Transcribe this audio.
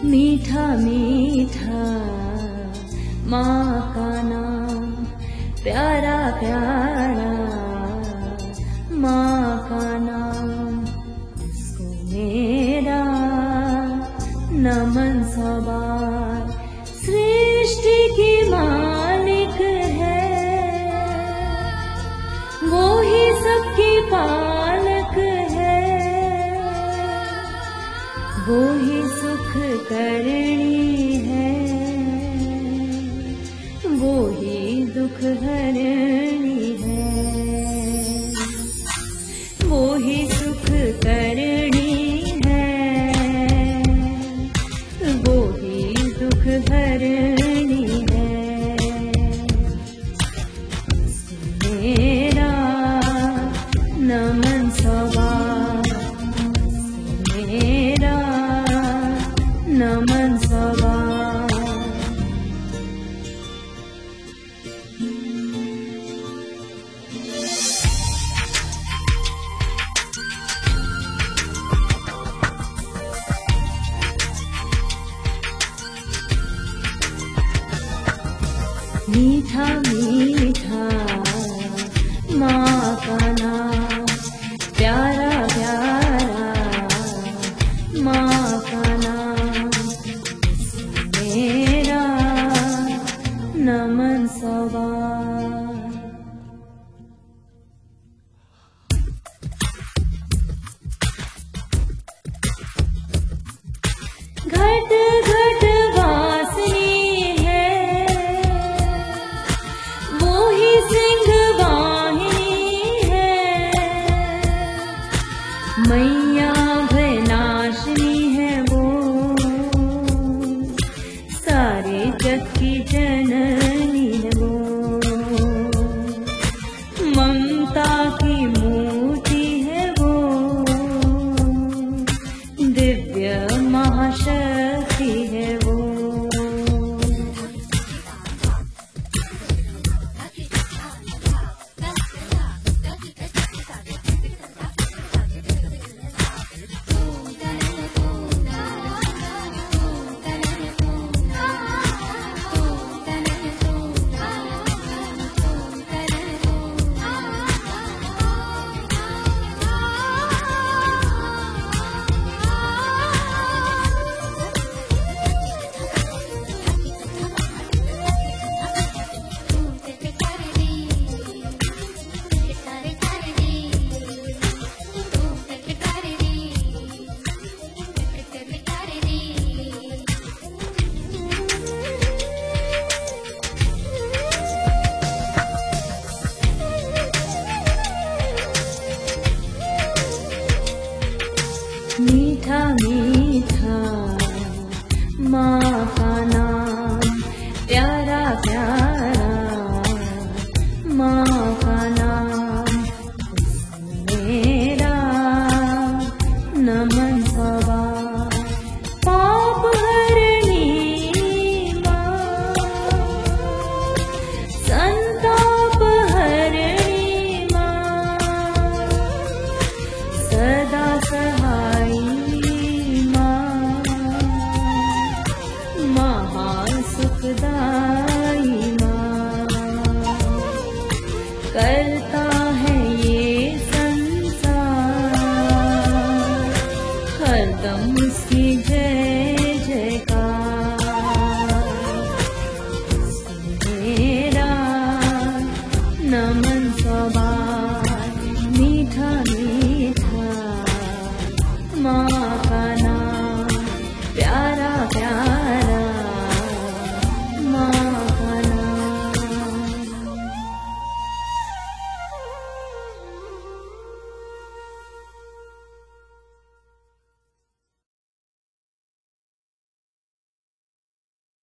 मीठा मीठा माँ का नाम, प्यारा प्यारा माँ का नाम। इसको मेरा नमन सवार, सृष्टि की मालिक है, वो ही सबकी पालक है, वो ही सुख करनी है, वो ही दुख हरनी है, वो ही सुख करनी है, वो ही दुख हरनी है। मेरा नमन सवार, मेरा नमन सवार। मीठा मीठा माँ का नाम, प्यारा प्यारा माँ का नाम। मेरा नमन सवार। घट घट वासनी है, वो ही सिंहवाहिनी है, मैया भयनाशिनी है वो, सारे जग की जननी है वो, ममता की मूर्ति है वो, दिव्य महाशक्ति है वो। मीठा मीठा माँ का नाम, प्यारा प्यारा माँ का नाम। मेरा नमन सवार। पाप हरनी माँ, संताप हरणी माँ, सदा सहाय सुखदाई माँ। करता है ये संसार हरदम उसकी